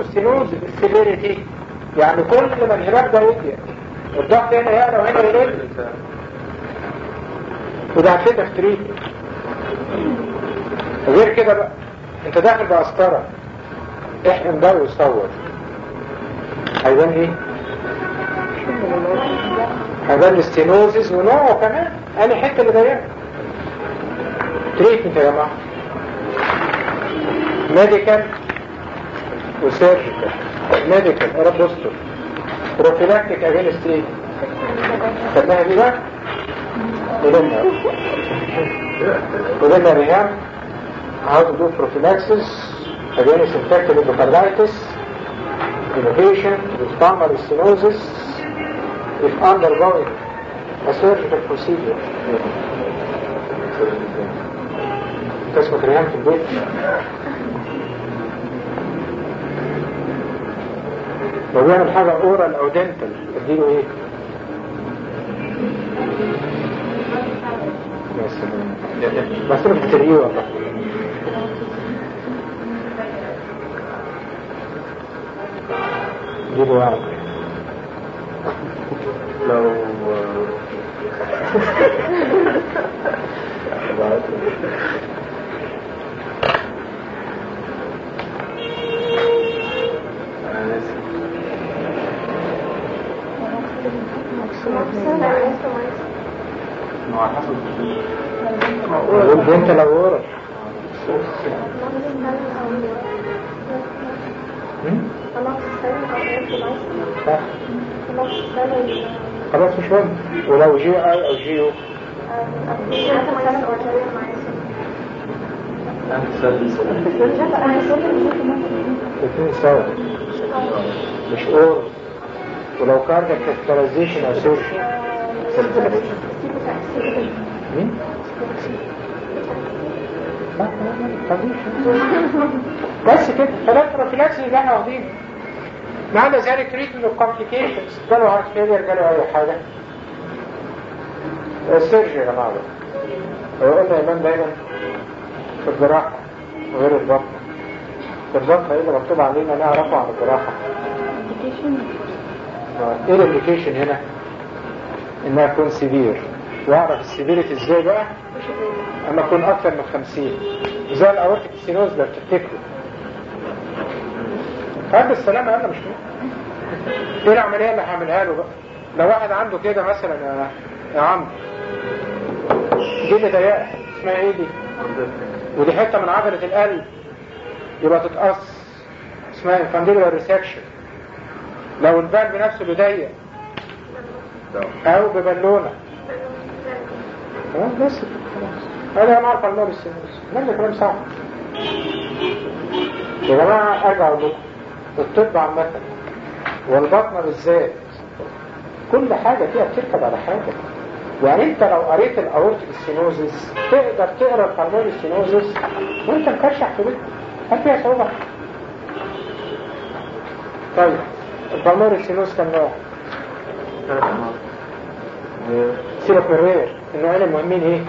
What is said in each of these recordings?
عنده ستينوز السيفيريتي، يعني كل ما الهباب ده يضيق الضغط هنا يعلى وهنا يقل، وده هتفيدك تريد. غير كده بقى انت داخل بقسطرة احقن ده ويصور، هيبان ايه؟ هيبان الستينوزيس ونوعه كمان، انا حته اللي ضيقه. تريتمنت يا جماعه ميديكال وسيرجيكال. ميديكال يا رب استر، بروفيلاكتيك اجينست ايه؟ خدناها دي بقى؟ قلنا ريهام how to do prophylaxis against infected endocarditis, innovation with pulmonary stenosis if undergoing a surgical procedure. اسمك ريهام في البيت؟ لو بيعمل حاجة اورال او دنتال اديله ايه؟ بس انا بتريه والله. اديله واحد لو انت لو ورا خلاص مش مهم. ولو جي اي او جي او الاثنين سوا مش اور. ولو كاردياك كاسترايزيشن او سيرجي مين؟ بس كده ثلاث بروفيلاكسيس اللي احنا واخدينه. ما عدا ذلك تريتمنت الكومبليكيشنز، جاله هارت فيلير، جاله اي حاجه. السيرجي يا جماعه هو قلنا يبان دايما في الجراحه غير البطن. في البطن ايه اللي مكتوب علينا نعرفه عن الجراحه؟ ايه الابليكيشن هنا؟ انها تكون سيفير. واعرف السيفيريتي ازاي بقى؟ اما اكون اكتر من 50 زي الاورتيك ستينوز ده بتفتكروا. قبل السلامة انا مش مهم. ايه العملية اللي هعملها له بقى؟ لو واحد عنده كده مثلا يا عم دي اللي ضيقة اسمها ايه دي؟ ودي حتة من عضلة القلب يبقى تتقص اسمها انفانديبولار ريسكشن. لو الفالف نفسه بيضيق او ببالونة بس هذا ما اعرف الله بالسنوس. ده كلام صح يا جماعة. ارجع اقول لكم الطب عامة والبطنة بالذات كل حاجة فيها بتركب على حاجة. يعني انت لو قريت الاورتيك ستينوزيس تقدر تقرا البلمونري ستينوزيس وانت مكشح في بيتك. هل فيها صعوبة؟ طيب البلمونري ستينوز كم نوع؟ سيبك من الرير. النوعين المهمين ايه؟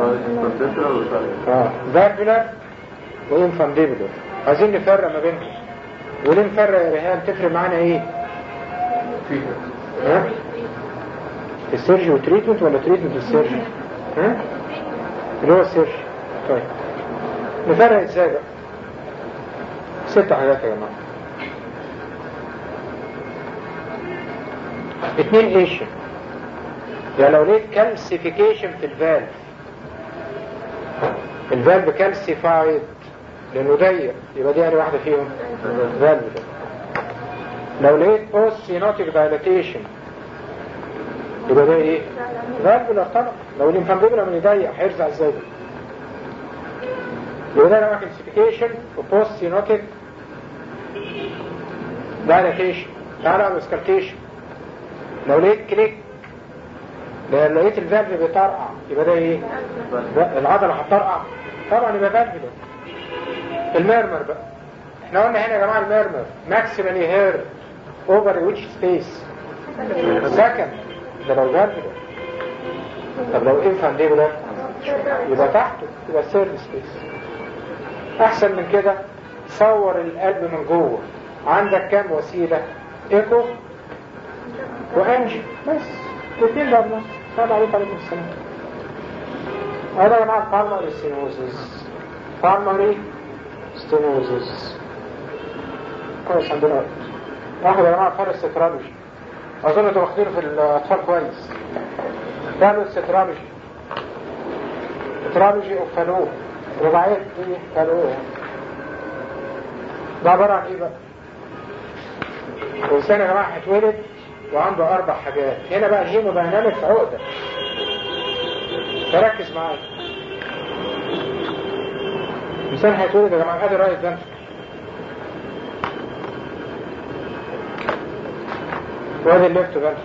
فالفولار وانفانديبولار. عايزين نفرق ما بينهم. وليه نفرق يا ريهام؟ تفرق معانا ايه؟ ها؟ السيرجي وتريتمنت ولا تريتمنت والسيرجي؟ ها؟ اللي هو السيرجي. طيب نفرق ازاي بقى؟ 6 حاجات يا جماعه. 2 ايشن. يعني لو لقيت كالسيفيكيشن في الفالف كالسيفايد لانه ضيق يبقى دي واحده فيهم الفالف ده. لو لقيت اوسينوتيك دايلاتيشن يبقى ده ايه؟ فالف لا طبعا. لو الانفانديبولا من يضيق هيرجع ازاي ده؟ يبقى ده نوع كالسيفيكيشن وبوستينوتيك دايلاتيشن. تعالى على الاسكالتيشن. لو لقيت كليك لو لقيت الفالف بيطرقع يبقى ده ايه؟ العضله هتطرقع طبعا يبقى فالف ده. الميرمر بقى احنا قلنا هنا يا جماعه الميرمر ماكسيمالي هير اوفر ويتش سبيس سكند. ده لو فالف ده. طب لو انفانديبولار يبقى تحته يبقى الثيرد سبيس. احسن من كده صور القلب من جوه عندك كام وسيلة؟ ايكو وانجي بس، الاثنين ده بس. السلام عليكم. عليكم السلام. هذا يا جماعة بالمري ستينوزس. بالمري ستينوزس كويس. عندنا وقت ناخد يا جماعة فارس سترالوجي. أظن انتوا واخدينه في الأطفال كويس. فارس سترالوجي، سترالوجي اوف فالو، رباعية ايه فالو. ده عبارة عن ايه بقى؟ الإنسان يا جماعة هيتولد وعنده 4 حاجات. هنا بقى الهيموداينامكس عقدة، فركز معايا. الإنسان هيتولد يا جماعة ادي رايت فنتركل، وادي الليفت فنتركل،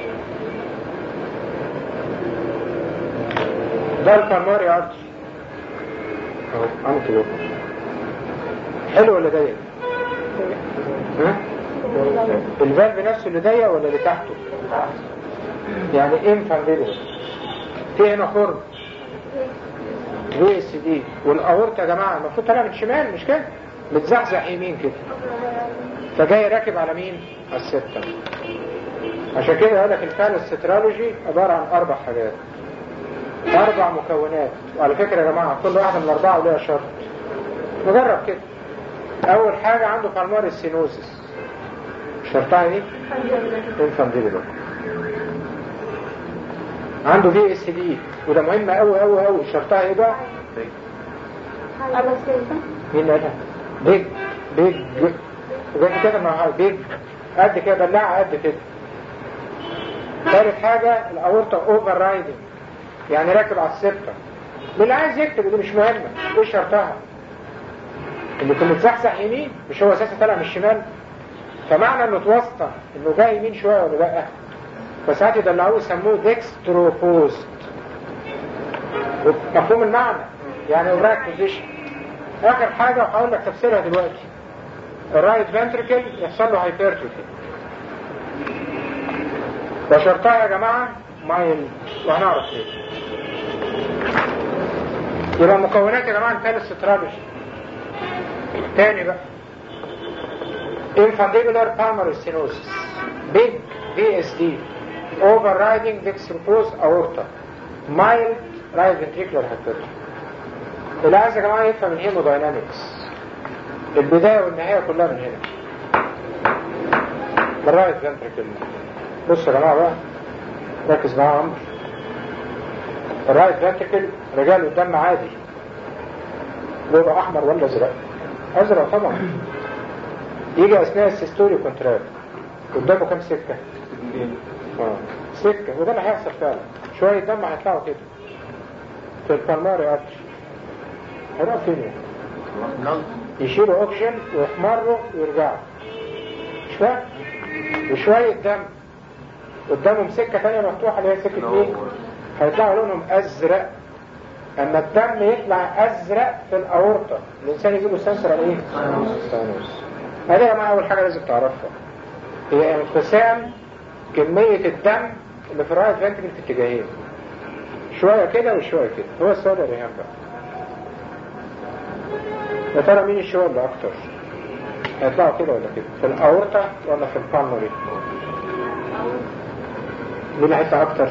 ده البلماري ارتري اهو عامل كده. حلو ولا ضيق؟ ها؟ الفالف نفسه اللي ضيق ولا اللي تحته؟ يعني انفانديبل. في هنا خرم في اس دي، والاورطه يا جماعه المفروض طالع من شمال مش كده؟ متزحزح يمين كده، فجاي راكب على مين؟ على السبتم. عشان كده يقول لك الفالس سترالوجي عباره عن 4 حاجات، 4 مكونات. وعلى فكره يا جماعه كل واحده من ال4 وليها شرط. نجرب كده. اول حاجه عنده بالماري ستينوزس، شرطها ايه؟ انفانديبل. عنده في اس دي، وده مهم قوي قوي قوي. شرطها ايه بقى؟ مين قالها؟ بيج بيج بيج كده مع بيج قد كده، بلاعه قد كده. ثالث حاجه الاورطه اوفر رايدنج، يعني راكب على السبتة. اللي عايز يكتب دي مش مهمه. ايه شرطها؟ اللي كان متزحزح يمين، مش هو اساسا طالع من الشمال؟ فمعنى انه توسطى انه جاي يمين شويه ولا لا؟ فساعات يدلعوه يسموه ديكستروبوست. مفهوم المعنى؟ يعني اوراك بوزيشن. اخر حاجه وهقول لك تفسيرها دلوقتي، الرايت فنتريكل يحصل له هايبرتروفي، وشرطها يا جماعه مايل، وهنعرف ليه. يبقى مكونات يا جماعه الفالس سترالوجي. تاني بقى، infundibular pulmonary stenosis, big VSD, overriding dextrose aorta, mild right ventricular hypertrophy. اللي عايز يا جماعه يفهم الهيموداينامكس، البدايه والنهايه كلها من هنا، بالرايت فنتريكل. بص يا جماعه بقى، ركز معايا يا عمرو. الرايت فنتريكل رجال قدام عادي، لونه احمر ولا ازرق؟ ازرق طبعا. يجي اثناء السيستولي كونتراكت قدامه كام سكه؟ سكه. وده اللي هيحصل فعلا. شويه دم هيطلعوا كده في البلماري ارتري، هيروحوا فين؟ يشيلوا اوكسجين ويحمروا ويرجعوا. مش فاهم؟ وشويه دم قدامهم سكه ثانيه مفتوحه اللي هي سكه ايه؟ هيطلعوا لونهم ازرق. اما الدم يطلع ازرق في الاورطه، الانسان يجيله سنسر على ايه؟ سانوس. هذه يا جماعه اول حاجه لازم تعرفها، هي انقسام كميه الدم اللي في الرايت فنتريكل في اتجاهين، شويه كده وشويه كده. هو السؤال يا ريهام بقى، يا ترى مين الشويه اللي اكتر؟ هيطلعوا كده ولا كده؟ في الاورطه ولا في البالمري؟ مين اللي هيطلع اكتر؟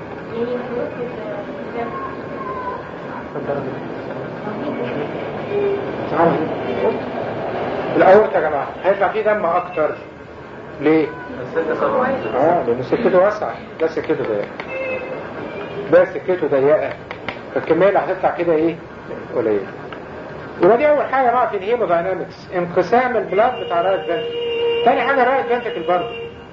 الأورطة يا جماعة هيطلع فيه دم أكتر. ليه؟ لأن سكته واسعة، ده سكته ضيقة، ده سكته ضيقة، فالكمية اللي هتطلع كده إيه؟ قليلة. يبقى دي أول حاجة بقى في الهيموداينامكس، انقسام البلاد بتاع الرايت فنتريكل. تاني حاجة الرايت فنتريكل برضه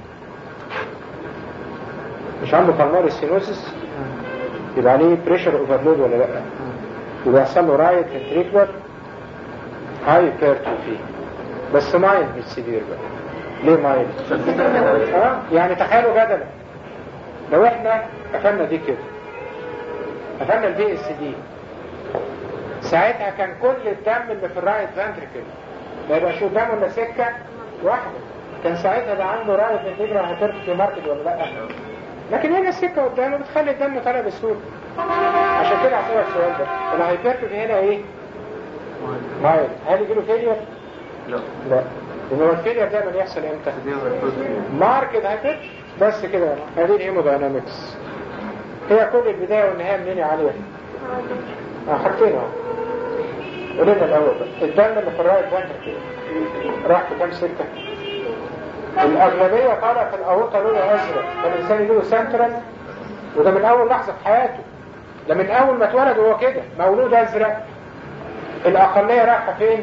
مش عنده بالماري ستينوسس، يبقى عليه بريشر اوفرلود ولا لا؟ يبقى يحصل له رايت فنتريكولار هايبرتروفي، بس مايل مش سيفير بقى. ليه مايل؟ يعني تخيلوا جدلا لو احنا قفلنا دي كده، قفلنا البي اس دي، ساعتها كان كل الدم اللي في الرايت فنتريكل ما يبقاش قدامه الا سكه واحده، كان ساعتها ده عنده رايت فنتريكولار هايبرتروفي ماركت ولا لا؟ لكن هنا السكه قدامه بتخلي الدم طالع بسهوله. عشان كده هسألك السؤال ده، الهايبرتروفي هنا ايه؟ مايل. هل يجيله فيلير؟ لا. هو الفيلير دايما يحصل امتى؟ ماركت هايبرتروفي بس كده. هذه الهيموداينامكس هي كل البداية والنهاية منين يا علي؟ حاجتين اهو. قولنا الاول بقى الدم اللي في الرايت فانتركل راح في كام سكة؟ الأغلبية طالع في الأورطة لونه أزرق، فالإنسان يجيله سنترال، وده من أول لحظة في حياته، ده من أول ما اتولد هو كده مولود أزرق. الأقلية رايحة فين؟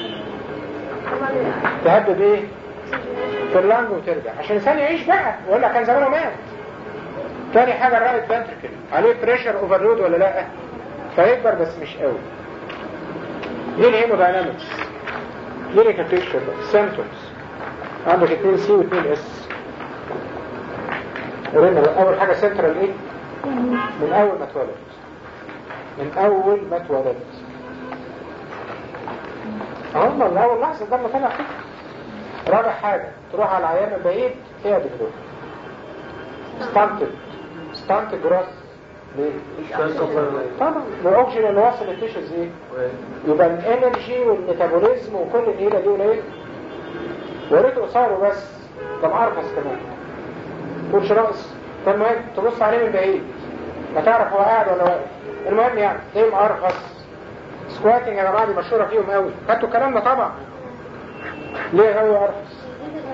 تهدد إيه؟ في اللانج وترجع عشان الإنسان يعيش بقى، ولا كان زمانه مات. تاني حاجة الرايت فانتركل عليه بريشر اوفرلود ولا لأ؟ فيكبر بس مش قوي. دي الهيموداينامكس. دي الكابيتشر سيمتومز. عندك 2 سي و 2 اس. قلنا اول حاجة سنترال ايه؟ من اول ما اتولد. من اول ما اتولد. هم من اول لحظة ده طلع كده. رابع حاجة تروح على العيان البعيد فيها دكتور. ستانت جراس. ليه؟ طبعا الاكسجين اللي واصل للتيشوز ايه؟ يبقى الانرجي والميتابوليزم وكل النيله دي قليل. وريته قصاره بس ده معرفص كمان كلش رأس. فالمهم تبص عليه من بعيد ما تعرف هو قاعد ولا واقف. المهم يعني ليه معرفص؟ سكواتنج يا جماعه دي مشهوره فيهم قوي. خدتوا الكلام ده طبعا. ليه قوي عرفص؟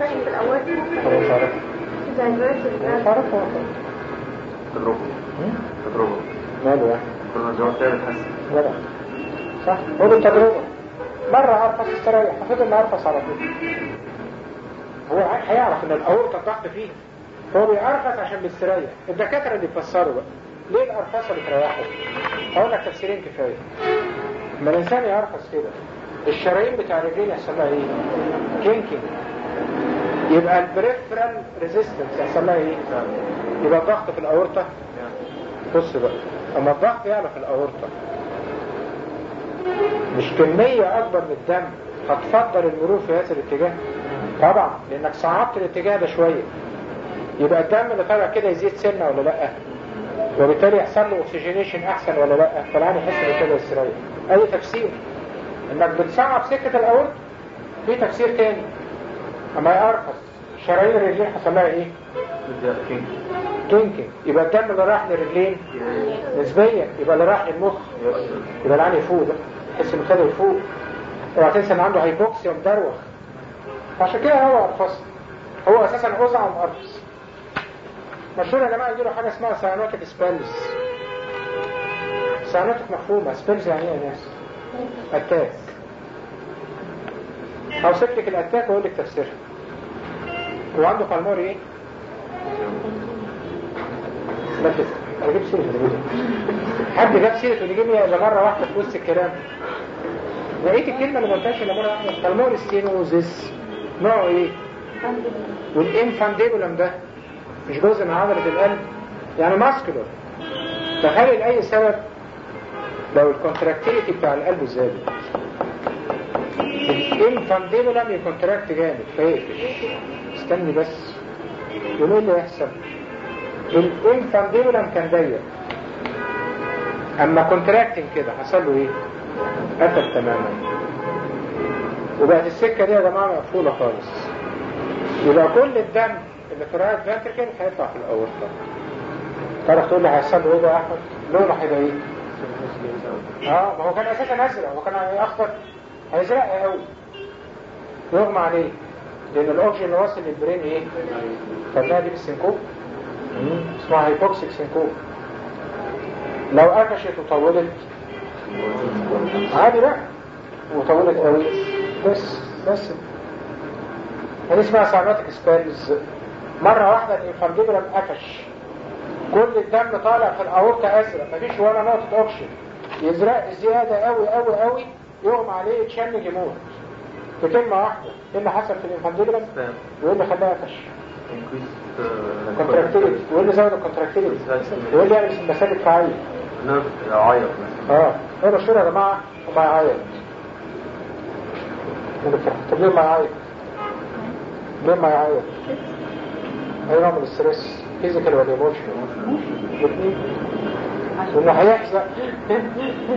تجربة ماله يعني؟ كنا الجواب تاني بتحسن ولا صح؟ قول التجربة مرة أرفص استريح حفظ إن أرفص على طول. هو هيعرف إن الأورطة تحت فيه فهو بيأرفص عشان بيستريح. الدكاترة اللي بيفسروا بقى ليه الأرفصة بتريحه؟ هقول لك تفسيرين كفاية. لما الإنسان يأرفص كده الشرايين بتاع الرجلين يحصل لها إيه؟ كينكينج. يبقى البريفرال ريزيستنس يحصل لها إيه؟ يبقى الضغط في الأورطة. بص بقى اما الضغط يعلى في الأورطة مش كمية اكبر من الدم هتفضل المرور في هذا الاتجاه طبعا لانك صعبت الاتجاه ده شوية. يبقى الدم اللي طالع كده يزيد سنة ولا لا؟ وبالتالي يحصل له اكسجينيشن احسن ولا لا؟ فالعين يحس بكده يستريح. اي تفسير انك بتصعب سكة الأورطة. في تفسير تاني اما يأرفص شرايين الرجلين حصل لها ايه؟ كينكينج. يبقى الدم اللي راح للرجلين نسبيا يبقى اللي راح للمخ يبقى العين يفوق ده تحس انه ابتدى يفوق. اوعى تنسى ان عنده هايبوكسيا ومدروخ. عشان كده هو ارفص. هو اساسا اوزع ومقرفص. مشهور يا جماعه يجيله حاجه اسمها ساينوتيك سبيلز. ساينوتيك مفهومه سبيلز يعني ايه يا ناس؟ اتاك. هوصف لك الاتاك واقول لك تفسيرها. هو عنده بالموري ايه؟ لا تسأل أجيب سيرة الفيديو. حد جاب سيرة ونجيبني إلا مرة واحدة في وسط الكلام. لقيت الكلمة اللي ما قلتهاش إلا مرة واحدة. بالموري ستينوزيس نوعه إيه؟ والإنفانديبولم ده مش جزء من عضلة القلب يعني ماسكولر. تخيل لأي سبب لو الكونتراكتيليتي بتاع القلب زاد الإنفانديبولم يكونتراكت جامد فيقفش. استني بس يقول إيه اللي يحصل؟ الانفانديبولم كان ضيق اما كونتراكتنج كده حصل له ايه؟ قفل تماما وبقت السكه دي يا جماعه مقفوله خالص. يبقى كل الدم اللي في الرايت فانتركل هيطلع في الاورطه. تعرف تقول لي هيحصل له ايه بقى يا احمد؟ لونه هيبقى ايه؟ ما هو كان اساسا ازرق هو كان اخضر هيزرق قوي يغمى عليه لان الاكسجين اللي واصل للبرين ايه؟ خدناها دي بالسنكوب اسمها هايبوكسيك سينكوب. لو قفشت وطولت عادي بقى وطولت قوي بس هذه اسمها ساينوتيك سبيلز. مرة واحدة الانفانديبولم قفش كل الدم طالع في الأورطة أزرق مفيش ولا نقطة أكسجين يزرق زيادة قوي قوي قوي يغمى عليه يتشنج يموت في كلمة واحدة. ايه اللي حصل في الانفانديبولم؟ وايه اللي خلاه قفش؟ كونتراكتيليتي. وايه اللي زود الكونتراكتيليتي؟ وايه اللي يعمل مسالك فعالية؟ يعيط ايه مشهور يا جماعة وما يعيط. طب ليه ما يعيط؟ ليه ما يعيط؟ اي نوع من الستريس فيزيكال ولا ايموشنال؟ الاثنين. وانه هيحزق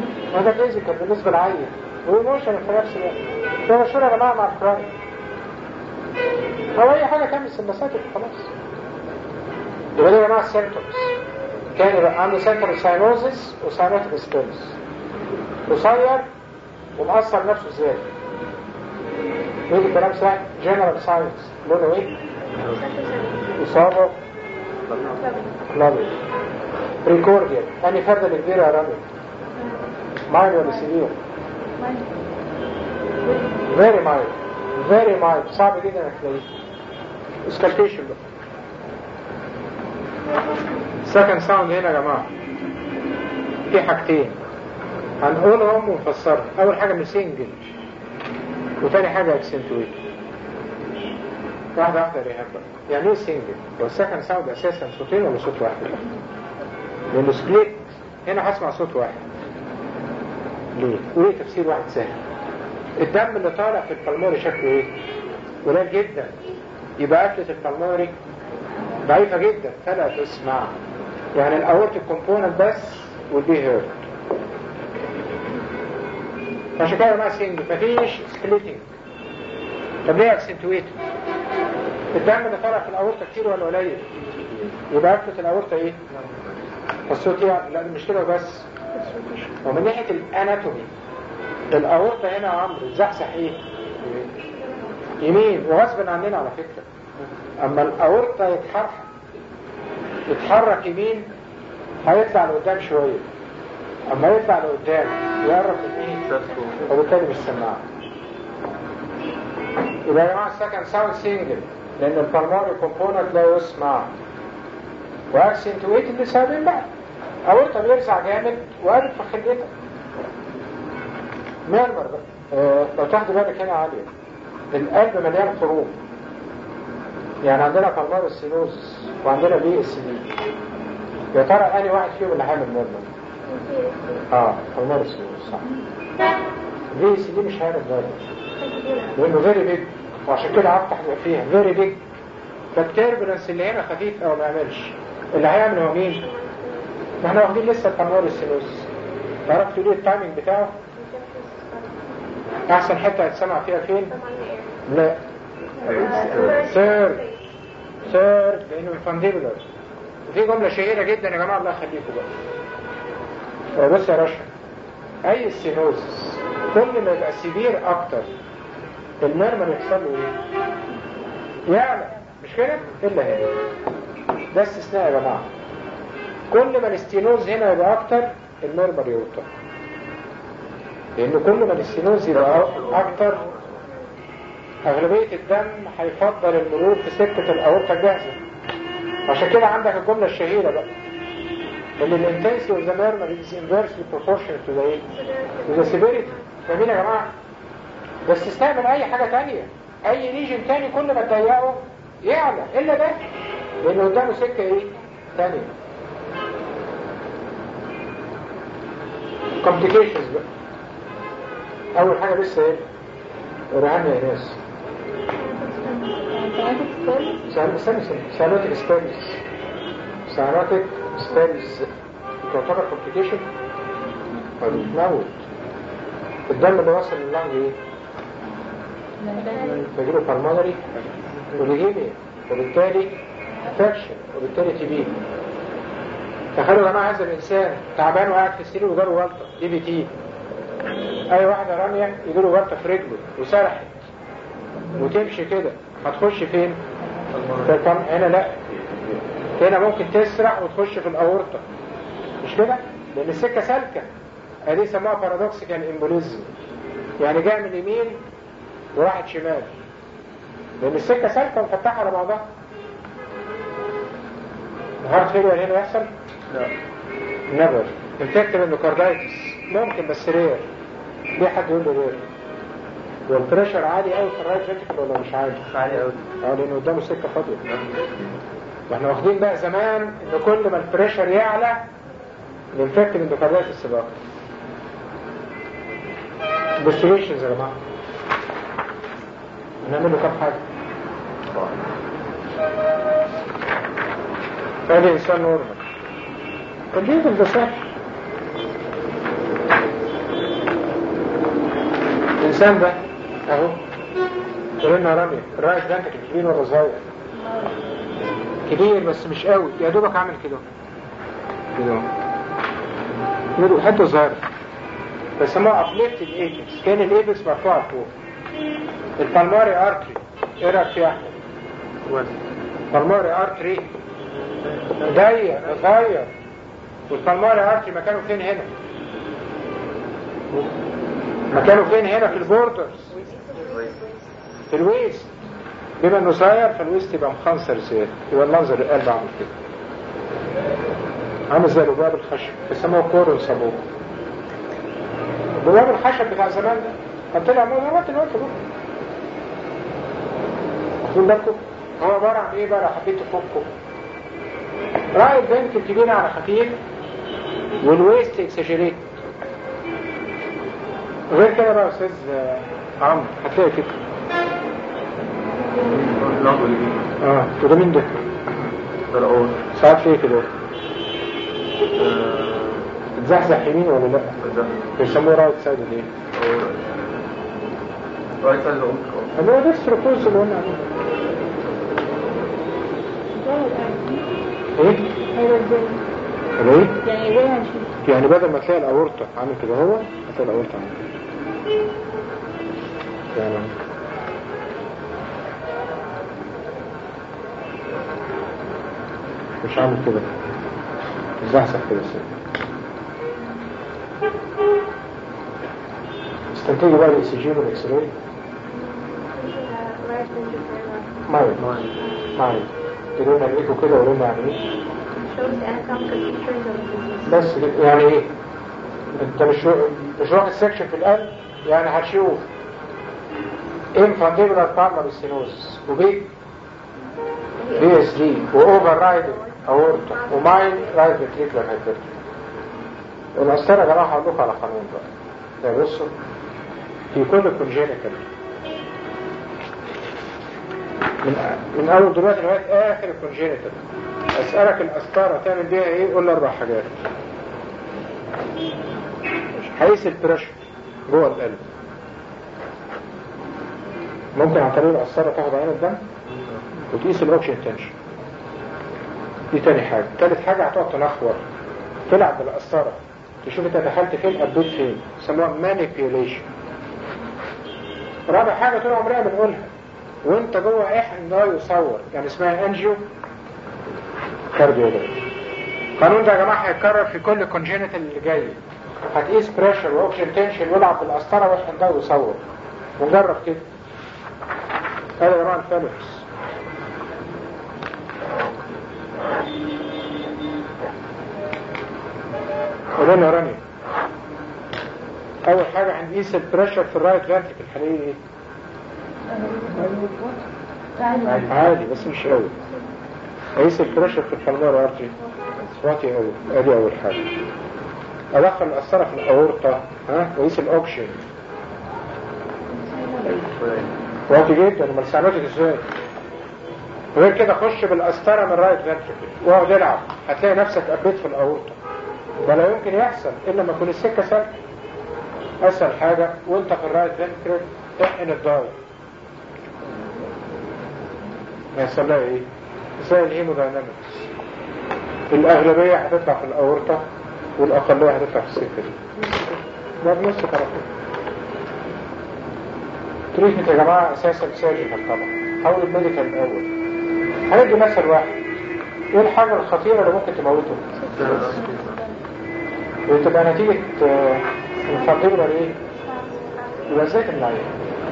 وده فيزيكال بالنسبة للعيل وايموشنال في نفس الوقت. ده مشهور يا جماعة مع الكراين. او اي حاجه تعمل سمباثيك خلاص. يبقى ده نوع السيمتومز. كان يبقى عنده سنترال ساينوزس وساينوتيك ستونز، قصير ومأثر نفسه زياده. ايه الكلام سهل؟ جنرال ساينس لونه ايه؟ اصابه كلابي بريكورديال. اني فرده كبيره يا رامي؟ مايل ولا سيفير؟ فيري مايل، فيري مايل، صعب جدا انك تلاقيه. اسكالتيشن بقى. سكند ساوند هنا يا جماعه في حاجتين هنقولهم ونفسرهم. اول حاجه من سنجل، وتاني حاجه اكسنتويت. واحده واحده يا ريهام بقى. يعني ايه سنجل؟ هو السكند ساوند اساسا صوتين ولا صوت واحد؟ لانه سبليت هنا هسمع صوت واحد. ليه؟ وايه تفسير واحد سهل؟ الدم اللي طالع في البلموري شكله ايه؟ قليل جدا، يبقى قفله البلموري ضعيفه جدا فلا تسمع. يعني الاورتيك كومبوننت بس will be heard. عشان كده ما سنجل، مفيش سبليتنج. طب ليه اكسنتويت؟ الدم اللي طالع في الاورطه كتير ولا قليل؟ يبقى قفله الاورطه ايه؟ الصوت يعني لا مش كده بس. ومن ناحيه الاناتومي الاورطه هنا يا عمرو تزحزح ايه؟ يمين، وغصب عننا على فكره. اما الاورطه يتحرك يمين هيطلع لقدام شويه، اما يطلع لقدام يقرب من ايه؟ وبالتالي مش سماعه. يبقى يا جماعه السكند ساوند سينجل لان البلماري كومبوننت لا يسمع. واكسنتويت اللي سابين بقى اورطه بيرزع جامد وقابل في خلقتك. ميرمر بقى لو تاخدوا بالك هنا عاليه، القلب مليان خروم. يعني عندنا بلماري سينوز وعندنا بي اس دي. يا ترى انهي واحد فيهم اللي هيعمل ميرمر؟ بلماري سينوز صح. بي اس دي مش هيعمل ميرمر لانه فيري بيج، وعشان كده عارف تحضر فيها فيري بيج. فالتيربلنس اللي هنا خفيف او ما يعملش. اللي هيعمل هو مين؟ ما احنا واخدين لسه البلماري سينوز. تعرف تقول التايمنج بتاعه؟ احسن حته هتسمع فيها فين؟ لا ثيرد لانه الفانديبولار. وفي جمله شهيره جدا يا جماعه الله يخليكم بقى. بص يا رشا، اي سينوز كل ما يبقى سيفير اكتر المرمى يحصل له ايه؟ يعلى، مش كده؟ الا هنا ده استثناء يا جماعه. كل ما الاستينوز هنا يبقى اكتر المرمى يوطى، لان كل ما الاستينوز يبقى اكتر اغلبيه الدم هيفضل المرور في سكه الاورطه الجاهزه. عشان كده عندك الجمله الشهيره بقى ان الانتنسيتي اوف ذا ميرمر از انفيرسلي بروبورشنال تو ذا ايه؟ تو ذا سيفيريتي. فاهمين يا جماعه؟ بس استعمل اي حاجه ثانيه، اي ريجن ثاني كل ما تضيقه يعلى الا ده، لان قدامه سكه ايه؟ ثانيه. كومبليكيشنز بقى. اول حاجه لسه ايه؟ ورهان يا ناس. سيانوتيك ستيلز. سيانوتيك ستيلز تعتبر كومبليكيشن ولا بتموت؟ الدم اللي وصل لللنج ايه؟ فيجيله بالمونري وليجيميا، وبالتالي انفكشن، وبالتالي تي بي. تخيلوا يا جماعه هذا الانسان تعبان وقاعد في السرير وجاله جلطه دي بي تي. اي واحده راميه يجيله جلطه في رجله وسرحت وتمشي كده، هتخش فين؟ هنا لا، هنا ممكن تسرح وتخش في الاورطه، مش كده؟ لان السكه سالكه. ادي سموها بارادوكسيكال امبوليزم، يعني جاي من اليمين وراحت شمال لان السكه سالكه ومفتحه على بعضها. الهارت فيلير هنا يحصل؟ لا نيفر. انفكتيف اندوكاردايتس ممكن بس رير. ليه حد يقول له رير؟ والبريشر عالي قوي في الرايت فينتريكل ولا مش عالي؟ عالي قوي. لان قدامه سكه فاضيه. واحنا واخدين بقى زمان ان كل ما البريشر يعلى الانفكتيف اندوكاردايتس يبقى اكتر. investigations يا جماعه هنعمل له كام حاجه. هذا انسان نورمال. الليفل ده سهل. الانسان ده اهو قلنا رمي الرايت فانتكل كبير ولا صغير؟ كبير بس مش قوي، يا دوبك عامل كده كده حته صغيره بس ما ابليفت الايبكس، كان الايبكس مرفوع فوق. البالماري ارتري ايه رايك فيه يا احمد؟ البالماري ارتري ضيق صغير، والبالماري ارتري مكانه فين هنا؟ مكانه فين هنا في البوردرز؟ في الويست. بما انه صغير فالويست يبقى مخنصر زياده، يبقى المنظر القلب عامل كده، عامل زي لباب الخشب، بيسموه كورون صابون. لباب الخشب بتاع زمان ده كان طلع موضوع دلوقتي بقى. واخدين بالكم؟ هو عباره عن ايه بقى لو حبيت تفكه؟ رايت فانتكل كبير على خفيف والويست اكسجريت. غير كده بقى يا استاذ عمرو هتلاقي كده. وده مين ده؟ ده الأول. ساعات فيه كده تزحزح يمين ولا لا؟ بيسموه رايت سايد ليه؟ رايت سايد اللي هو ده السرطوز اللي قلنا عليه. ايه؟ ايه؟ يعني بدل ما تلاقي الأورطة عامل كده هو هتلاقي الأورطة عامل كده يعني مش عامل كده، زحزح كده استنتجوا بقى الاي سي جي والاكس راي. مايل قلنا الايكو كده وقلنا يعني ايه بس يعني ايه؟ انت مش واخد سكشن في القلب، يعني هتشوف انفانديبولار بالمر ستينوز وبيج بي اس دي واوفر رايدنج اورتا وماين رايت فنتريكولار هايبرتروفي. الأسطرة يا جماعة هقول لكم على قانون بقى. ده بصوا في كل كونجينيتال من اول دلوقتي لغايه اخر الكونجينيتال اسالك الأسطرة تعمل بيها ايه؟ قول لي 4 حاجات. هيقيس البريشر جوه القلب، ممكن عن طريق الأسطرة تاخد عين الدم وتقيس الاوكسجين تنشن. دي تاني حاجة. تالت حاجة هتقعد تنخور تلعب بالقسطرة تشوف انت دخلت فين قبيت فين، يسموها مانيبيوليشن. رابع حاجة طول عمرنا بنقولها وانت جوه احن ده يصور، يعني اسمها انجيو كارديولوجي. القانون ده يا جماعة هيتكرر في كل كونجينيتال اللي جاي. هتقيس بريشر واوكسجين تنشن والعب بالقسطرة واحن ده يصور ونجرب كده. هذا يا جماعة الفالوس. قولنا راني اول حاجة هنقيس البريشر في الرايت فانتريكل هنلاقيه ايه؟ عالي بس مش قوي. اقيس البريشر في البلمار ارتري واطي قوي. ادي اول حاجة. ادخل القسطرة في الاورطة واقيس الاوكسجين واطي جدا. امال ساعدتك ازاي؟ غير كده خش بالقسطرة من الرايت فانتريكل واقعد العب هتلاقي نفسك قبيت في الاورطة. ده لا يمكن يحصل الا لما يكون السكة سلك. اسهل حاجة وانت في الرايت فانتريكل تحقن الضايق هيحصل لها ايه؟ زي الهيموداينامكس. الاغلبية هتطلع في الاورطة والاقلية هتطلع في السكة دي. ده بنص طرفين. تريتمنت يا جماعة اساسا سيرجيكال طبعا. حاول الميديكال الاول. هندي مثل واحد. ايه الحاجة الخطيرة اللي ممكن تموته؟ وتبقى نتيجة الفانديبولار ايه؟ يبقى ازاي تمنعيه؟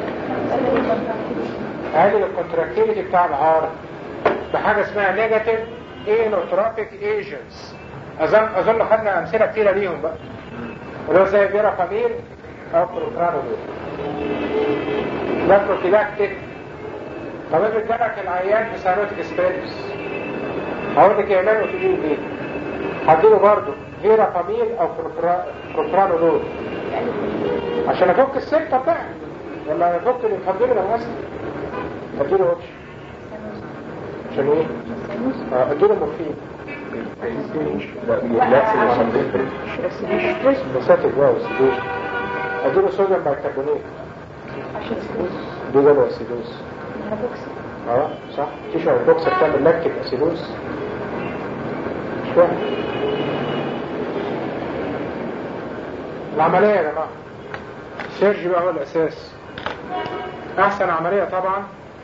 عادل الكونتراكتيليتي بتاع العار بحاجة اسمها نيجاتيف اينوتروبيك ايجنتس. اظن خدنا امثلة كتيرة ليهم بقى، ولو زي فيرابامين او بروبرانولول. ده بروفيلاكتيك. طب افرض جالك العيان في سيروتيك ستريبس هقول لك يعملوا تجيبه ايه؟ هديله برضه فيرابامين او بروبرانولول عشان افك السكتة بتاعه ولا افك الفانديبولار مثلا. هديله اوبشن عشان ايه؟ هديله مورفين. اديله صوديوم بايكربونات دي جاله اسيدوز. صح، تيشو هايبوكسيا بتعمل لاكتيك اسيدوز. مش فاهم العملية يا جماعة. السيرج بقى هو الاساس. احسن عملية طبعا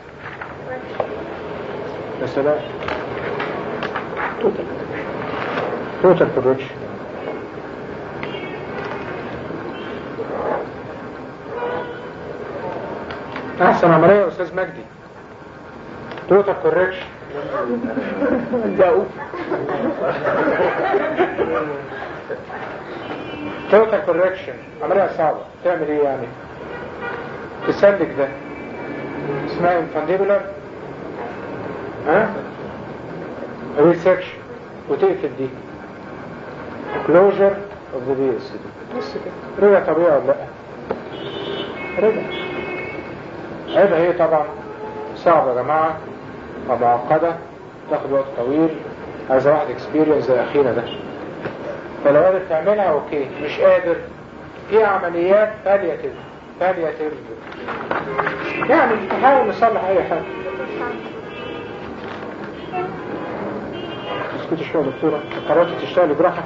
يا سلام توتال كوركشن. احسن عملية يا استاذ مجدي توتال كوركشن. توتال كوركشن عملية صعبة. تعمل ايه يعني؟ تسلك ده اسمها انفانديبولار ريسكشن وتقفل دي كلوجر اوف ذا بيس. بس كده رجع طبيعي ولا لا؟ رجع. عيبها هي طبعا صعبة يا جماعة ومعقدة، تاخد وقت طويل، عايزة واحد اكسبيرينس زي اخينا ده. فلو قادر تعملها اوكي، مش قادر في عمليات بالياتيف يعني تحاول نصلح اي حاجة. اسكت شوية يا دكتورة، قررت تشتغل براحة.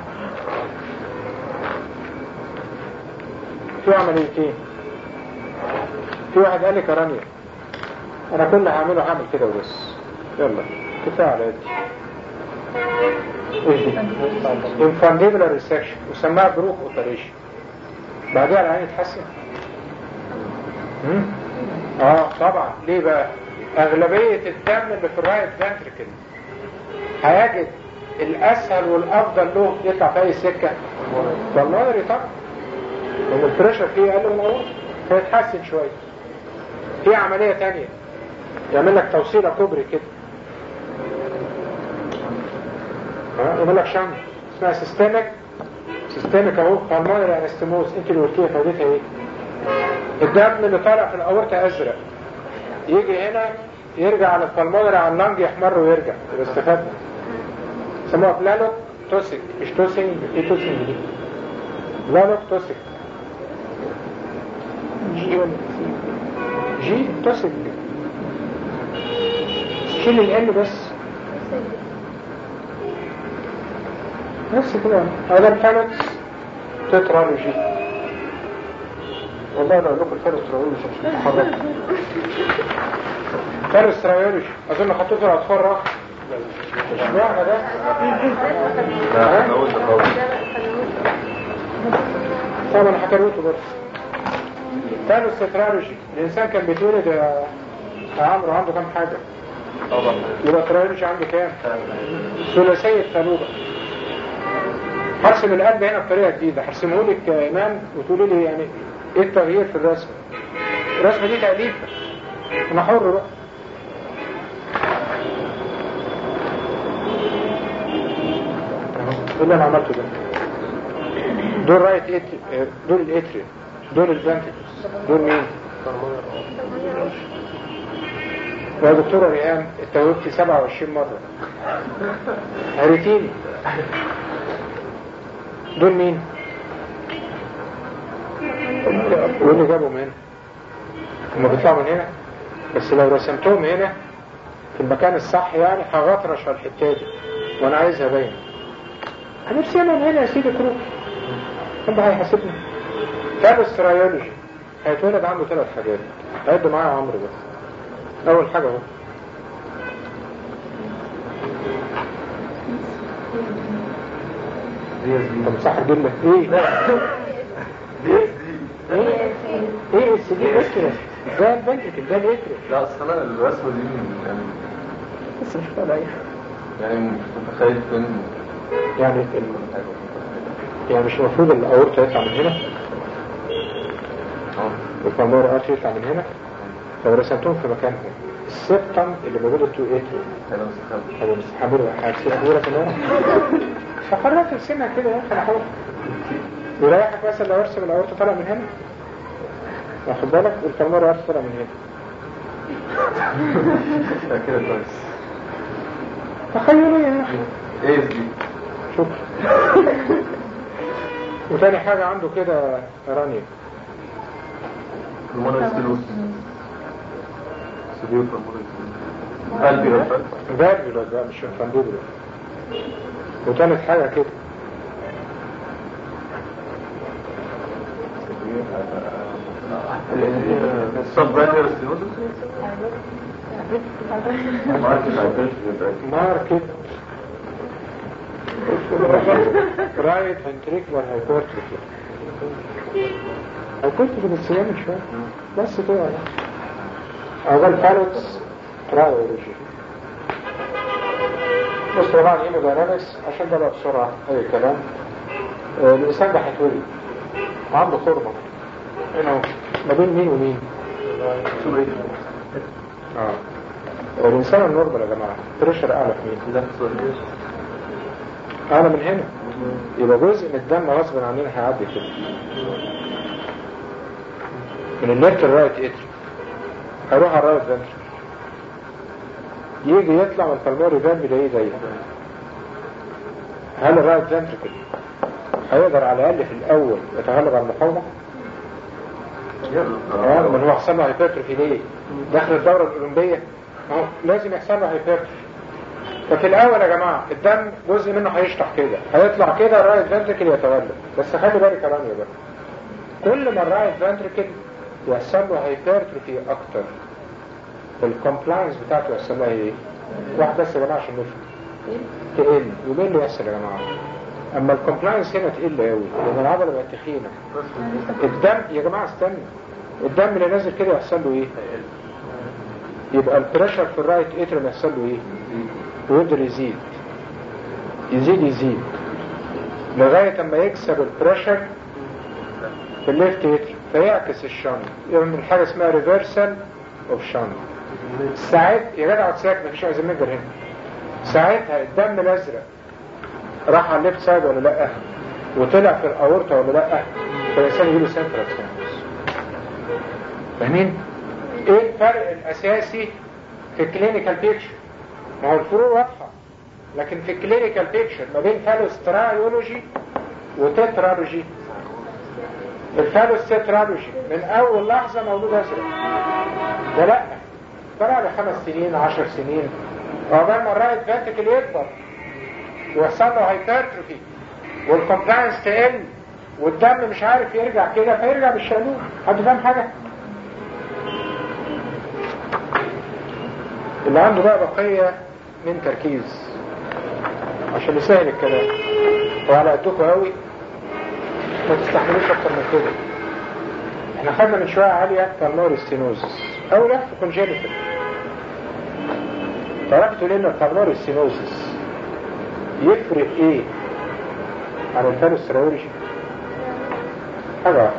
في عمليتين. في واحد قال لي كرانيا، انا كل اللي هعمل كده وبس. يلا كفاية على يدي. ايه دي؟ انفانديبولار ريسكشن وسماها بروك اوبريشن. بعدها العين يتحسن. طبعا. ليه بقى؟ اغلبية الدم اللي في الرايت فنتريكل هيجد الاسهل والافضل له يطلع في اي سكة بالمونري طبعا، لان البريشر فيه اقل من الاول فيتحسن شوية. في عملية تانية يعمل لك توصيلة كوبري كده، يعمل لك شنط اسمها سيستميك اهو بالمونري انستموز. انت اللي قلتيها فايدتها ايه؟ الدم اللي طالع في الاورطة ازرق يجي هنا يرجع على البالمونري على اللنج يحمر ويرجع، يبقى استفدنا. سموها بلالوك توسيك، مش توسينج. ايه توسينج دي؟ بلالوك توسيك. جي توسيك. شيل الان بس كده. هذا الفالوكس تترالوجي. والله لو لكم الفالوكس ترالوجي مش محرك. فالوكس ترالوجي اظن حطيته في الاطفال راح. مش معنى ده. طبعا انا حكروته برضه. فالوكس ترالوجي الانسان كان بيتولد يا عمرو عنده كام حاجة؟ طبعا. يبقى ترالوجي عنده كام؟ ثلاثية فالوبة. هرسم القلب هنا بطريقة جديدة، هرسمه لك كإمام وتقولي لي يعني ايه التغيير في الرسم. الرسمة دي تقليد، انا حر بقى. ايه اللي انا عملته ده؟ دول رايت دول الاتريا، دول الفانتيكوس، دول مين؟ يا دكتورة ريهام اتوبتي 27 مرة هريتيني. دول مين؟ واللي جابهم هنا هما بيطلعوا من هنا، بس لو رسمتهم هنا في المكان الصح يعني هغطرش على الحتة دي وانا عايزها باينة. هنرسمهم هنا يا سيدي كروك. انت هيحاسبني. فالوس تريولوجي هيتولد عنده 3 حاجات. عد معايا عمرو بس. اول حاجة اهو انت مساحة الجلة ايه السجين اسكرة ده البنكرك ده الاترك. لا اصل انا الرسمة دي يعني بس مش فاهم ايه يعني مش متخيل فين يعني مش المفروض الاورطة يطلع من هنا والفالمور ارتي يطلع من هنا. لو رسمتهم في مكانهم السبتم اللي موجود التو اتري هذا مستحمل هتسيبه لك كمان. فقررت ترسمها كده يا اخي انا حاول يريحك مثلا لو ارسم الاورطة طالع من هنا واخد بالك والفالمور ارتي طالع من هنا كده كويس. تخيلوا يا اخي ايه دي؟ شوف. وتاني حاجة عنده كده رانيا المرة يستلوس سبيوت المرة يستلوس فالفيولار بقى مش فانديبولار. وتالت حاجة كده السبرانير ستينوس ماركت رايت فنتريكولار هايبرتروفي. هايبرتروفي بس جامد شوية بس كده يعني. أول فالوتس ترايولوجي. بص طبعا هيموداينامكس عشان ده بقى بسرعة أي كلام. الإنسان ده هيتولد وعنده خرمة هنا ما بين مين ومين؟ الإنسان النورمال يا جماعة بريشر أعلى في مين؟ أعلى من هنا. يبقى جزء من الدم غصب عننا هيعدي كده من الليفت الرايت اتري هيروح على الرايت فنتريكل يجي يطلع من البلموري فالف ده ايه ضيق. هل الرايت فنتريكل هيقدر على الأقل في الأول يتغلب على المقاومة؟ من هو حصل له هايبرتروفي ليه؟ داخل الدورة الأولمبية لازم يحصل له هايبرتروفي. ففي الأول يا جماعة الدم جزء منه هيشطح كده هيطلع كده الرايت فنتريكل يتغلب. بس خلي بالك يا رانيا بقى كل ما الرايت فنتريكل يحصل له هايبرتروفي أكتر الكومبلاينس بتاعته يحصل لها ايه؟ واحد بس يا جماعة عشان نفهم تقل. ومين اللي يحصل يا جماعة؟ اما الكومبلاينس هنا تقل قوي لان العضله بقت تخينه. الدم يا جماعه استنى الدم اللي نازل كده يحصل له ايه؟ يبقى البريشر في الرايت اتريم يحصل له ايه؟ ويقدر يزيد يزيد يزيد لغايه اما يكسر البريشر في الليفت اتريم فيعكس الشنط يعمل حاجه اسمها ريفرسال اوف شنط. ساعات يا جدع تساك مفيش عايزين نقدر هنا ساعتها الدم الازرق راح على الليفت سايد ولا لا وطلع في الاورطه ولا لا فالانسان يجيله سنترال سينوس. فاهمين ايه الفرق الاساسي في الكلينيكال بيكتشر؟ ما هو الفروق واضحه لكن في الكلينيكال بيكتشر ما بين فالوس ترايولوجي وتترالوجي. الفالوس تترالوجي من اول لحظه مولود ازرق ده لا طلع له 5 سنين 10 سنين عقبال ما الرايت فانتريكل يكبر ويحصل له هايبرتروفي والكومبلاينس تقل والدم مش عارف يرجع كده فيرجع بالشالوم. حد فاهم حاجه؟ اللي عنده بقى بقيه من تركيز عشان يسهل الكلام وعلى قدكم قوي ما تستحملوش اكتر من كده. احنا خدنا من شويه عاليه بالموري ستينوزس او لا في كونجينيتال. تعرفوا ليه ان البالموري ستينوزس يفرق ايه عن الفالوس ترايولوجي؟ حاجه واحده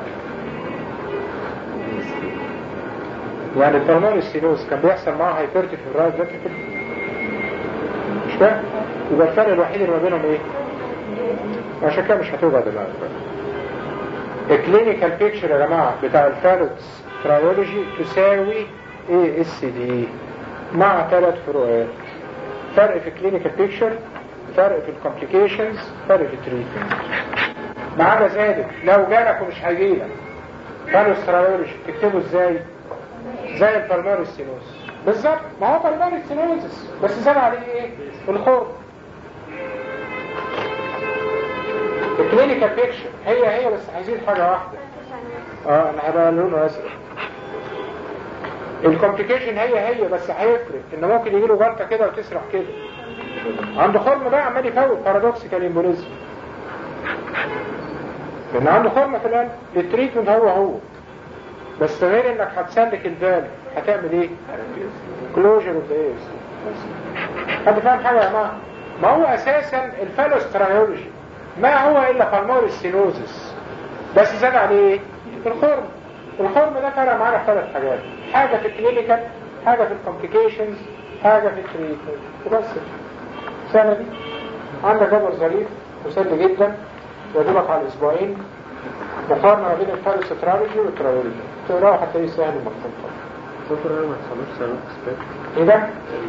يعني البالموري ستينوز كان بيحصل معاه هايبرتروفي في الرايت فنتريكل مش فاهم؟ يبقى الفرق الوحيد اللي ما بينهم ايه؟ عشان كده مش هتوجع دماغك. الكلينيكال بيكتشر يا جماعه بتاع الفالوس ترايولوجي تساوي ايه اس دي مع 3 فروقات. فرق في الكلينيكال بيكتشر فرق في الكومبليكيشنز فرق في التريتمنت. ما عدا ذلك لو جالك ومش هيجيلك فالوس ترايولوجي تكتبه ازاي؟ زي البالماري ستينوز بالظبط. ما هو بالماري ستينوزس بس زاد عليه ايه؟ الخرم. الكلينيكال بيكتشر هي بس هيزيد حاجه واحده انا هبقى لونه ازرق. الكومبليكيشن هي بس هيفرق ان ممكن يجيله جلطه كده وتسرح كده عنده خرم بقى عمال يفوت بارادوكسيكال امبوليزم لان عنده خرم في القلب. التريتمنت هو بس غير انك هتسلك الفالف هتعمل ايه؟ كلوجر اوف ذا ايرز. حد فاهم حاجه يا جماعه؟ ما هو اساسا الفالوس ترايولوجي ما هو الا بالموري ستينوزس بس زاد عليه الخرم. الخرم ده فرق معانا في 3 حاجات. حاجه في الكلينيكال حاجه في الكومبليكيشنز حاجه في التريتمنت. بس السنه دي عندك جدول ظريف مسلي جدا يدلك على الاسبوعين مقارنه ما بين الفالوس ترايولوجي والترايولوجي تقراه هتلاقيه سهل ومفهوم. دكتور انا ما حصلوش سنه اكسبكت ايه ده؟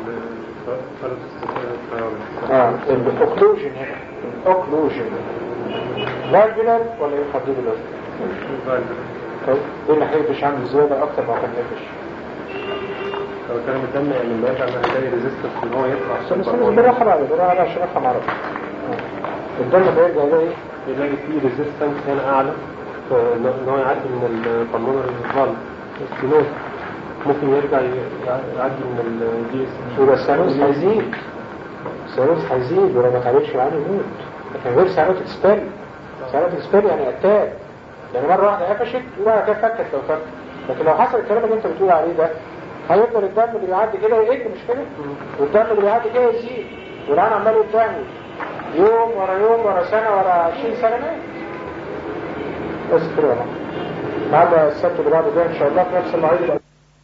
الاوكلوجن هنا اوكلوجن فالفولار ولا انفانديبولار؟ طيب ايه اللي هيقفش عنده زيادة اكتر ما كان يقفش؟ لو كان الدم يعني ما يرجع من هيلاقي ريزيستنس ان هو يطلع بس بالراحة بقى بالراحة عشان افهم عربي. الدم بيرجع يلاقي فيه ريزيستنس هنا اعلى ان هو يعدي من البلمونري فالف ستينوز، ممكن يرجع يعدي من الدي اس. يبقى السيروس هيزيد، السيروس هيزيد ولو ما تعالجش معاه يموت. لكن غير سيروتك سبيل، سيروتك سبيل يعني اتاك، يعني مرة واحدة قفشت وبعد كده فكت لو فكت. لكن لو حصل الكلام اللي انت بتقول عليه ده هيفضل الدم اللي بيعدي كده يقل، مش كده؟ والدم اللي بيعدي كده يزيد، والعين عمال يتدهور يوم ورا يوم ورا سنة ورا 20 سنة مات. بس كده بقى. بعد السبت اللي بعده ده ان شاء الله في نفس المواعيد.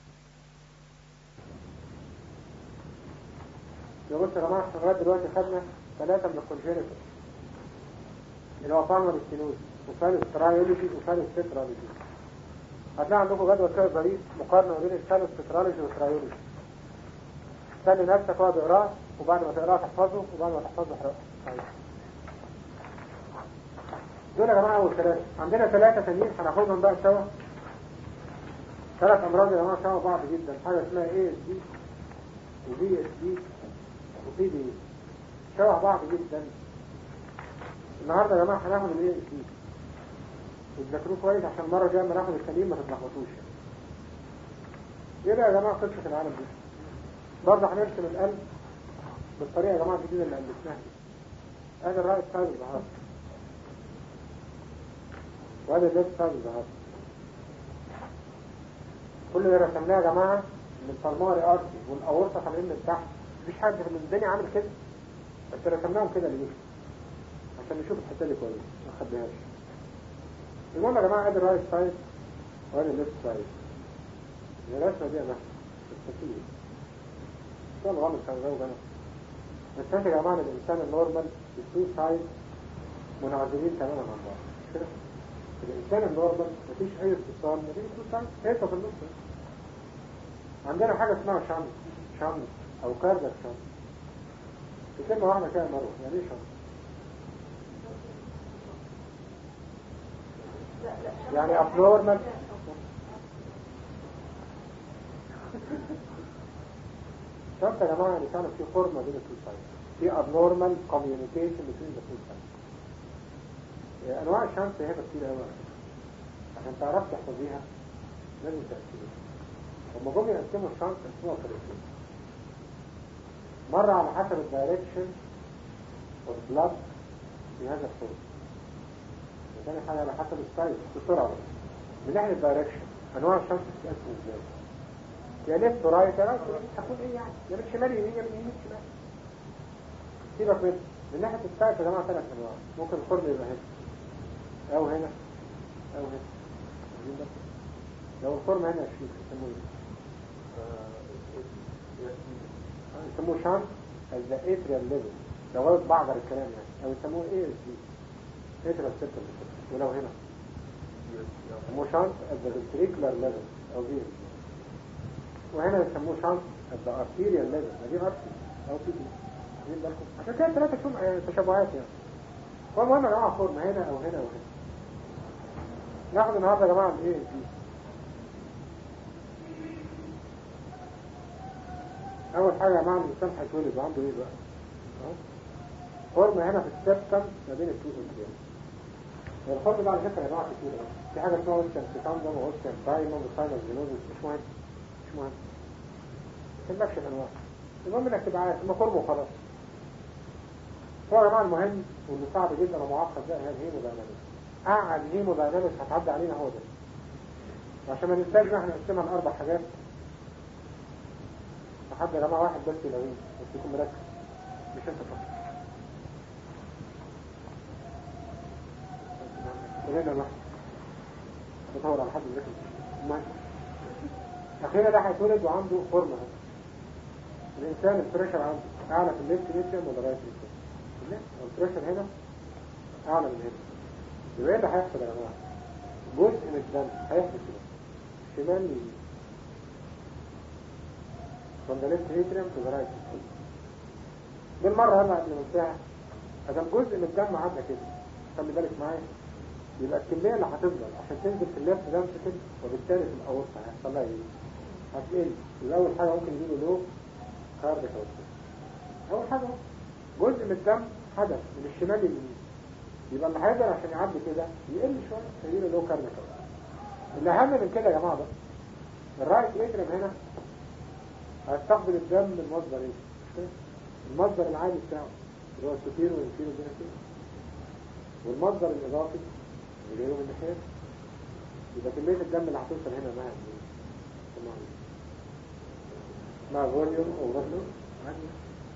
يا بص يا جماعه احنا لغايه دلوقتي خدنا 3 من الكونجينيتال اللي هو بالمونري ستينوز وفالس ترايولوجي وفالس تترالوجي. هتلاقي عندكم جدول كده ظريف مقارنه ما بين الفالس تترالوجي والترايولوجي. خلي نفسك واقعد اقراه وبعد ما تقراه تحفظه وبعد ما تحفظه احرقه. دول يا جماعه اول 3. عندنا 3 تانيين هناخدهم بقى سوا. 3 امراض يا جماعه شبه بعض جدا، حاجه اسمها اي اس دي وبي اس دي وبي دي، شبه بعض جدا. النهارده يا جماعه هناخد الاي اس دي وتذاكروه كويس عشان المره الجايه لما ناخد التانيين ما تتلخبطوش. ايه بقى يا جماعه قصه العالم دي؟ برضه هنرسم القلب بالطريقه يا جماعه الجديده اللي الفناها دي. ادي الرايت سايد الظهر وادي الليفت سايد الظهر. كل اللي رسمناه يا جماعه من البلمونري ارتري والاورطه طالعين من تحت، مفيش حد من الدنيا عامل كده، بس رسمناهم كده ليه؟ عشان نشوف الحته دي كويس ما نخبيهاش. المهم يا جماعه ادي الرايت سايد وادي الليفت سايد. الرسمه دي يا جماعه التفكير ده الغلط كان زي ده. بس يا جماعه الانسان النورمال التو سايد منعزلين تماما عن بعض كده. الانسان النورمال مفيش اي اتصال ما بين التو سايد، حته في النص. عندنا حاجه اسمها شمس او كاردك شمس. كلمه واحده كده مروه، يعني ايه شمس؟ يعني abnormal شرط يا جماعة اللي كانت في فورمة بين التو سايد، في abnormal communication between the two sides. انواع الشمس هي كتير قوي عشان تعرف تحفظيها لازم تقسمها. لما جم يقسموا الشمس قسموها طريقتين، مرة على حسب الدايركشن والبلاد في هذا الفورم، وثاني حاجة على حسب السايز بسرعة. من ناحية الدايركشن انواع الشمس بتتقسم ازاي؟ يا ليفت ورايت رايت هتكون ايه يعني؟ يا من شمال يمين يا من يمين شمال. سيبك من ناحية السايز يا جماعة 3 انواع. ممكن الفورم يبقى هنا او هنا او هنا. لو الفورم هنا شيك يسموه يسموه شمس as the atrial level، لو غلط بعض الكلام يعني، او يسموه ASD atrial septum. ولو هنا يسموه شمس at the ventricular level او VSD، وهنا يسموه شمس at the arterial level، دي ارتري او PD. عشان كده 3 تشابهات يعني. فالمهم يا جماعه فورم هنا او هنا او هنا. ناخد النهارده يا جماعه الايه دي. اول حاجه يا جماعه الانسان هيتولد وعنده ايه بقى؟ فورم هنا في السبتم ما بين التو انتريال. الفورم ده على فكره يا جماعه كتير قوي. في حاجه اسمها اوستيان سيكاندوم واوستيان دايموند وساينس جينوزيس، مش مهم ما تهمكش الانواع. المهم انك تبقى عارف ما فورم وخلاص. هو يا جماعه المهم واللي صعب جدا ومعقد ده هي الهيموداينامكس. قاعد هيموداينامكس هتعدي علينا هو ده. وعشان ما ننساش بقى احنا نقسمها ل4 حاجات. لحد يا جماعه واحد بس يلاقيه بس يكون مركز، مش انت فقط. قلنا بقى ندور على حد يذاكر. المهم اخيرا ده هيتولد وعنده فورمه. الانسان البريشر عنده اعلى في الليفت ميديم ولا رايت ميديم؟ البريشر هنا اعلى من هنا. يبقى ايه اللي هيحصل يا جماعه؟ جزء من الدم هيحصل كده شمال يمين from the left atrium to the right atrium. بالمره يلا قبل ما انتهي، ادام جزء من الدم عدى كده خلي بالك معايا يبقى الكمية اللي هتفضل عشان تنزل في الليفت فنتريكل وبالتالي في الأورطة هيحصل لها ايه؟ هتقل. يبقى أول حاجة ممكن يجيله له كارديك أورطة. أول حاجة جزء من الدم حدث من الشمال لليمين، يبقى اللي هيقدر عشان يعدي كده يقل شوية فيجيله له كارديك أورطة. اللي أهم من كده يا جماعة بقى الرايت اتريم هنا هيستقبل الدم من مصدر ايه؟ المصدر العادي بتاعه اللي هو السوبيرو والانفيرو فينا، والمصدر الإضافي اللي جايه من الناحية. يبقى كمية الدم اللي هتوصل هنا معاها ايه؟ مع فوليوم اوفرلود عادي.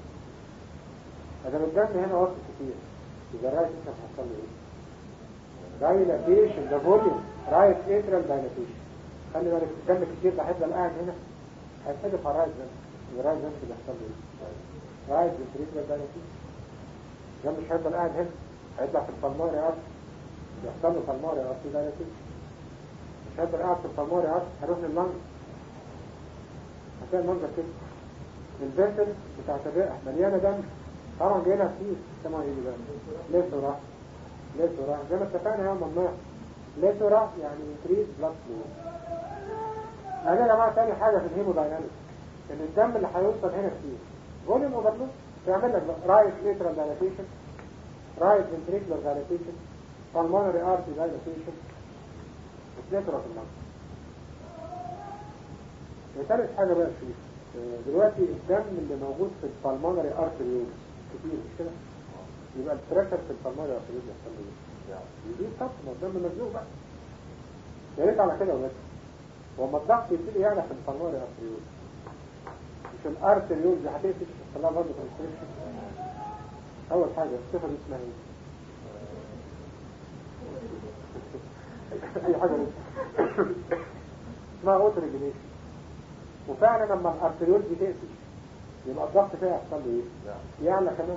ادام الدم هنا وصل كتير يبقى الرايت اتريم هيحصل له ايه؟ دايلاتيشن. ده فوليوم رايت اتريم دايلاتيشن. خلي بالك الدم كتير ده هيفضل قاعد هنا هيتحدف على الرايت زنك. الرايت زنك اللي هيحصل له ايه؟ رايت فنتريكولار دايلاتيشن. ده مش هيفضل قاعد هنا، هيطلع في الفالماري ارتري يحصل له فالماري ارتري دايلاتيشن. مش هيفضل قاعد في الفالماري ارتري هيروح لللنج. هتلاقي المنظر كده الفيسل بتاعت الرئة مليانة دم طبعا جاي لها كتير. سمعوا ايه بقى؟ ليثورا. ليثورا زي ما اتفقنا يوم النهار. ليثورا يعني increase blood flow. انا يا جماعه تاني حاجه في الهيموداينامكس ان الدم اللي هيوصل هنا كتير فوليوم اوفرلود تعمل لك رايت ليترال دايلاتيشن، رايت فنتريكولار دايلاتيشن، بالمونري ارتري دايلاتيشن، وتلاترا في اللنج. ثالث حاجه بقى شوف دلوقتي الدم اللي موجود في البالمونري ارتريول كتير مش كده؟ يبقى البريشر في البالمونري ارتريول يحصل له ايه؟ يزيد طبعا ما الدم مزنوق بقى. يا ريت على كده وبس. وما الضغط يبتدي يعلى في البالمونري ارتريول مش الارتريول دي هتقفل تطلع برضه كونستريكشن. اول حاجه الصفه دي اسمها ايه؟ اي حاجه اسمها اوتو ريجوليشن. وفعلا لما الارتريول دي تقفل يبقى الضغط فيها يحصل له ايه؟ يعلى كمان.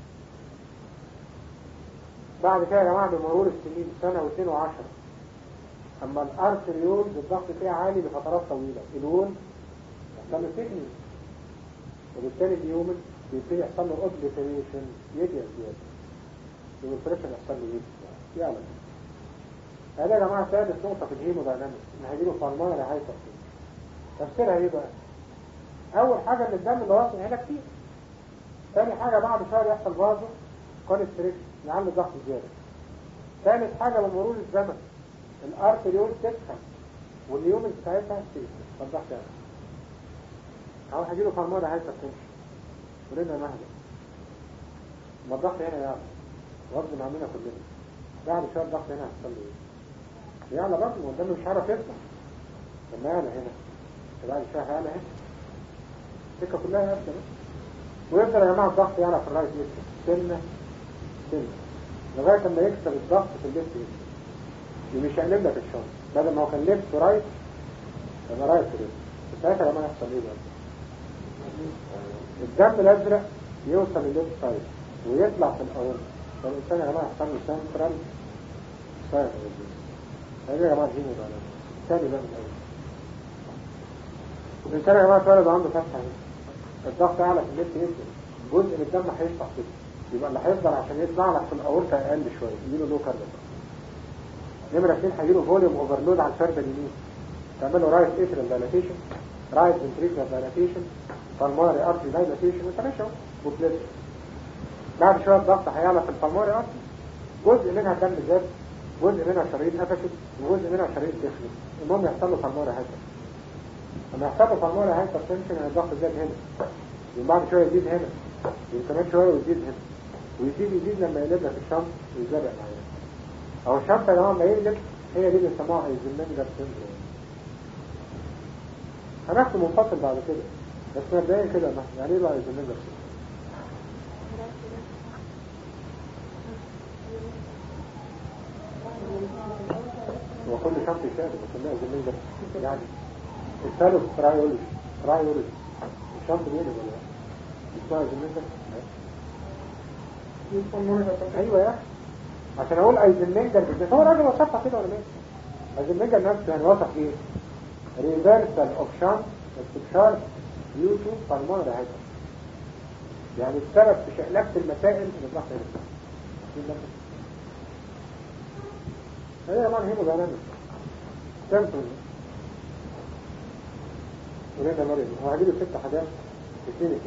بعد كده يا جماعه بمرور السنين سنه واثنين وعشرة اما الارتريول الضغط فيها عالي لفترات طويله الول يحصل له سيجنال وبالتالي اليومن بيبتدي يحصل له اوبليتريشن يدي زياده يبقى البريشر يحصل له ايه؟ يعلى. هذا يا جماعه ثالث نقطه في الهيموداينامكس ان هيجيله بالمونري هايبرتنشن. تفسيرها ايه بقى؟ اول حاجه ان الدم اللي واصل هنا كتير. ثاني حاجه بعد شهر يحصل برضه كونستريكشن يعمل ضغط زياده. ثالث حاجه بمرور الزمن الارتريول تسخن واليوم بتاعتها تسخن فالضغط يعلى. اهو هيجيله بالمونري هايبرتنشن ولنا مهله. ما الضغط هنا يعلى غصب عننا كلنا. بعد شويه الضغط هنا هيحصل له ايه؟ يعلى برضه والدم مش عارف يطلع. لما يعلى هنا بعد شويه هيعلى هنا السكه كلها يعلى ويفضل يا جماعه الضغط يعلى في الرايت ليفت سنه سنه لغايه لما يكسر الضغط في الليفت ليفت مش هيقلب لك الشنط بدل ما هو كان ليفت رايت يبقى رايت ليفت. ساعتها لما يحصل ايه بقى؟ الدم الازرق يوصل للليفت سايد ويطلع في الاول فالانسان يا جماعه يحصل له سنترال سايد. هذا يا جماعه الجين يبقى الثاني بقى من الاول. الانسان يا جماعه اتولد عنده فتحه الضغط اعلى في الليفت ينزل جزء من الدم هيطلع كده يبقى اللي هيفضل عشان يطلع لك في الاورطه اقل شويه يجيله لو كارديك. نمره 2 هيجيله فوليوم اوفرلود على الفرده اليمين تعمل له رايت اتريال دايلاتيشن، رايت فنتريكولار دايلاتيشن، بالمونري ارتري دايلاتيشن وتمشي وبليت. بعد شويه الضغط هيعلى في البالمونري ارتري جزء منها دم زاد جزء منها شرايين قفشت وجزء منها شرايين دخلت. المهم يحصل له بالمونري هايبر. لما يحصل له بالمونري هايبر تنشن الضغط زاد هنا وبعد شويه يزيد هنا وكمان شويه ويزيد هنا ويزيد لما يقلب لك الشمس ويزرق معايا. اهو الشمس لما ما يقلب هي دي اللي بنسموها ايزنمنجر سيندروم. هناخده منفصل بعد كده بس مبدئيا كده يعني ايه بقى ايزنمنجر سيندروم؟ وكل شمس يشاهد بسميها ايزنمنجر يعني الثالث رايولوجي الشمس بيقلب ولا لا؟ اسمها ايزنمنجر ايوه يا عشان اقول ايزنمنجر بالذات هو راجل وصفها كده ولا ايه؟ ايزنمنجر نفسه يعني وصف ايه؟ ريفرسال اوف شانس استبشار ديو تو بالمونري هايبر. يعني السبب في شقلبة المسائل ان الضغط هنا. هي طبعا هيمودايناميك سيمبل. وليه مريض هو هجيب 6 حاجات 2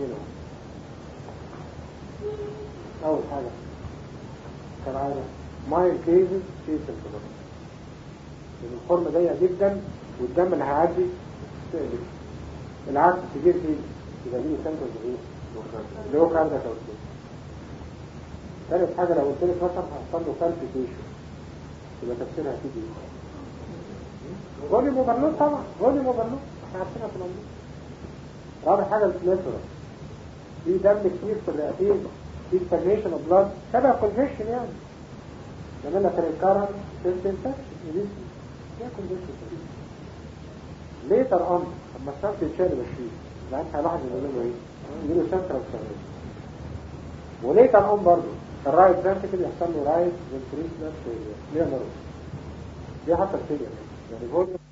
اول حاجة كالعادة مايل كيزز في سيمبل، لان الخرم ضيق جدا والدم اللي هيعدي تقلب. العكس كبير فيه يبقى ليه سيمبل ايه اللي هو كاردا توسيل. ثالث حاجة لو قلت لك مثلا هحصل له كالفيكيشن يبقى تفسيرها هتيجي فوليوم اوفرلود. طبعا فوليوم اوفرلود احنا عارفينها في العمود. رابع حاجة البلاتورا، في دم كتير في الرئتين، في ستاجنيشن اوف بلاد شبه كونجكشن يعني. لما لك الكارن سيلز انفكشن دي فيها كونجكشن. ليتر اون لما الشخص يتشال بشيء العين هيلاحظ ان له ايه؟ يجيله سنترال سيرفيس. وليتر اون برضه الرايت فيرتيكال يحصل له رايت فنتريكولار فيلير. ليه مرض؟ دي حصل فيلير يعني فوليوم